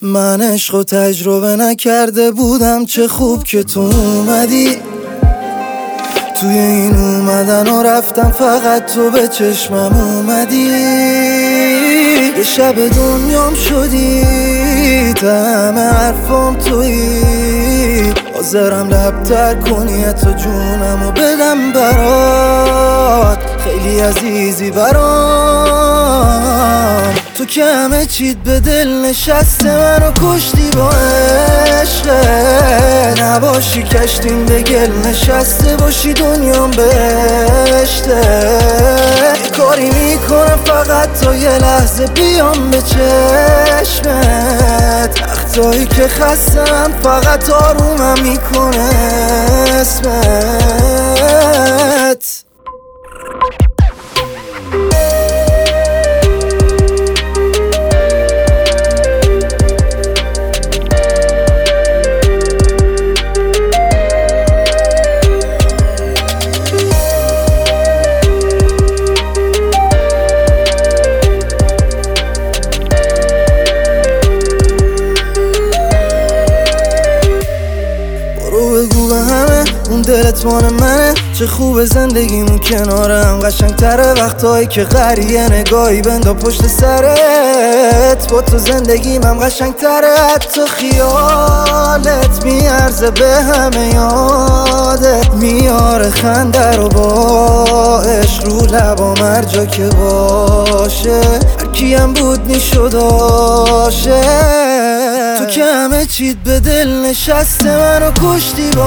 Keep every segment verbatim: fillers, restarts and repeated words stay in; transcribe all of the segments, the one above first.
من عشقو تجربه نکرده بودم، چه خوب که تو اومدی. توی این اومدن و رفتم فقط تو به چشمم اومدی. یه شب دنیام شدی، تمام حرفام تویی. حاضرم لبتر کنی حتی جونمو بدم برات، خیلی عزیزی برام. تو که همه چیت به دل نشسته، منو کشتی با عشقه. نباشی کشتیم به گل نشسته، باشی دنیام بهشته. یه کاری میکنم فقط تا یه لحظه بیام به چشمت. وقتایی که خستم فقط آرومم میکنه اسمت. بگو به همه اون دلت مال منه، چه خوب زندگیمون کنارم. قشنگ تره وقتایی که قریه نگاهی بندا پشت سرت. با تو زندگیم قشنگ تره، حتی خیالت میارزه به همه یادت میاره. خنده رو با عشق رو لبام هر جا که باشه، هرکی هم بود میشد عاشق. تو که همه چیت به دل نشسته، منو کشتی با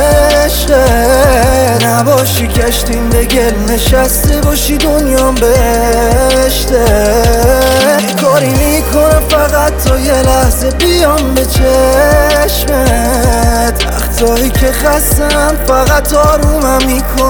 عشقه. نباشی کشتیم به گل نشسته، باشی دنیام بهشته. یه کاری میکنم فقط تا یه لحظه بیام به چشمت. وقتایی که خستم فقط آرومم میکنم